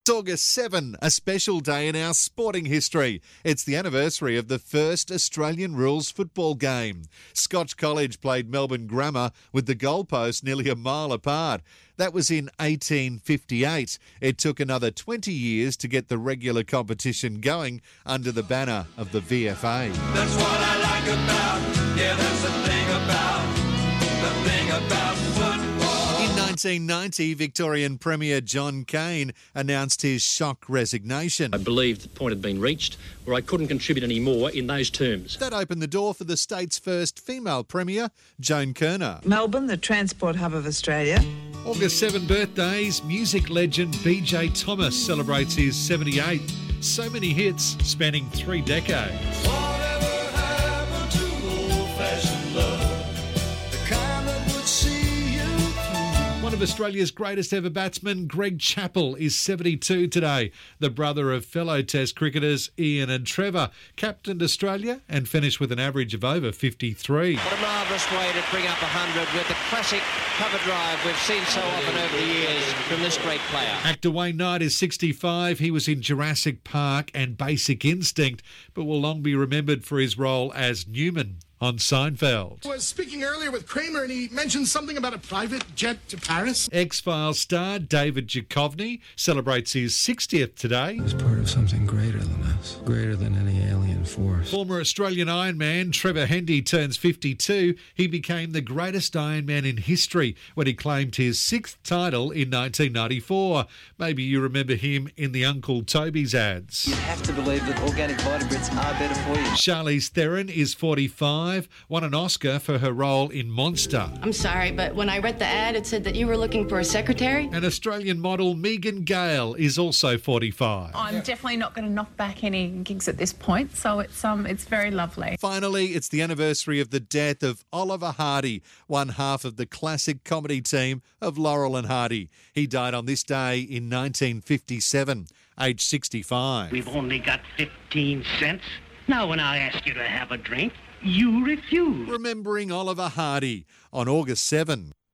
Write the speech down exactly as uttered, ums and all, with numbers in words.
August seventh, a special day in our sporting history. It's the anniversary of the first Australian rules football game. Scotch College played Melbourne Grammar with the goalposts nearly a mile apart. That was in eighteen fifty-eight. It took another twenty years to get the regular competition going under the banner of the V F A. That's what I like about, yeah, that's the thing about, the thing about football. In nineteen ninety, Victorian Premier John Cain announced his shock resignation. I believed the point had been reached where I couldn't contribute any more in those terms. That opened the door for the state's first female Premier, Joan Kirner. Melbourne, the transport hub of Australia. August seventh birthdays, music legend B J Thomas celebrates his seventy-eighth. So many hits spanning three decades. Whatever happened to old-fashioned love, the kind that would see you through. One of Australia's greatest ever batsmen, Greg Chappell, is seventy-two today. The brother of fellow Test cricketers Ian and Trevor captained Australia and finished with an average of over fifty-three. What a marvellous way to bring up one hundred with the classic cover drive we've seen so often over the years from this great player. Actor Wayne Knight is sixty-five. He was in Jurassic Park and Basic Instinct, but will long be remembered for his role as Newman on Seinfeld. I was speaking earlier with Kramer and he mentioned something about a private jet to Paris. X-Files star David Duchovny celebrates his sixtieth today. It was part of something greater than us, greater than any alien force. Former Australian Ironman Trevor Hendy turns fifty-two. He became the greatest Ironman in history when he claimed his sixth title in nineteen ninety-four. Maybe you remember him in the Uncle Toby's ads. You have to believe that organic Vitabrits are better for you. Charlize Theron is forty-five, won an Oscar for her role in Monster. I'm sorry, but when I read the ad, it said that you were looking for a secretary. And Australian model Megan Gale is also forty-five. I'm definitely not going to knock back any gigs at this point, so it's um it's very lovely. Finally, it's the anniversary of the death of Oliver Hardy, one half of the classic comedy team of Laurel and Hardy. He died on this day in nineteen fifty-seven, aged sixty-five. We've only got fifteen cents. Now when I ask you to have a drink, you refuse. Remembering Oliver Hardy on August seventh.